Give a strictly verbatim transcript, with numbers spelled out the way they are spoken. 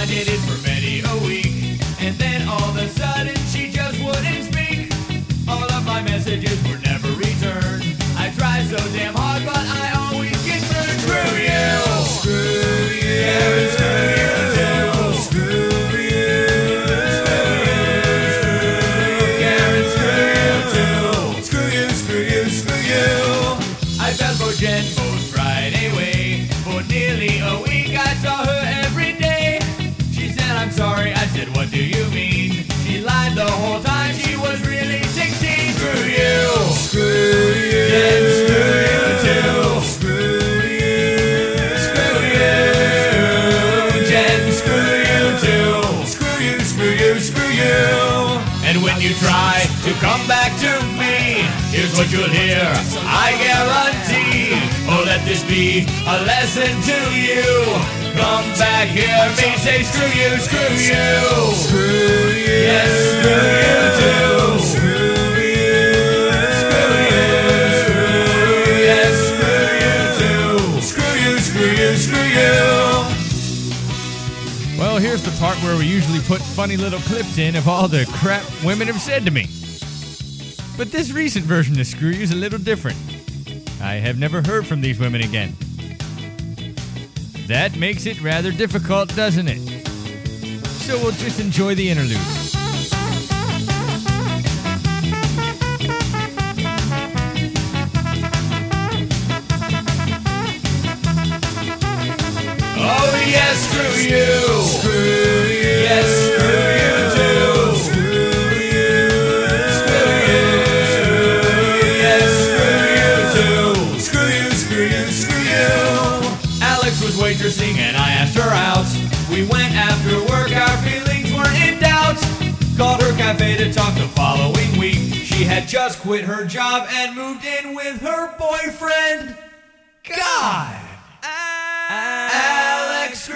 did it for many a week, and then all of a sudden she just wouldn't speak. All of my messages were never returned. I tried so damn hard, but I always get through. Screw you! Screw you! Karen, screw you too! Screw you! Karen, screw you too! Screw you, screw you, screw you! I fell for Jen most Friday way. For nearly a week I saw her every day. She said, I'm sorry. I said, what do you mean? She lied the whole time. She was really sixteen. Screw you! Screw you! Jen, screw you too! Screw you! Screw you! Jen, screw you too! Screw you, screw you, screw you! And when you try to come back to me, here's what you'll hear, I guarantee. Oh, let this be a lesson to you. Come back here, me say screw you, screw you. Screw you. Yes, screw you too. Screw you. Screw you. Screw you. Yes, screw you too. Screw you, screw you, screw you. Well, here's the part where we usually put funny little clips in of all the crap women have said to me. But this recent version of Screw You is a little different. I have never heard from these women again. That makes it rather difficult, doesn't it? So we'll just enjoy the interlude. Oh yes, screw you! Screw you! Yes, screw you too! Screw you! Screw you! Yes, screw you too! Screw you, screw you, screw you! Alex was waitressing and I asked her out. We went after work, our feelings were in doubt. Called her cafe to talk the following week. She had just quit her job and moved in with her boyfriend. God! Alex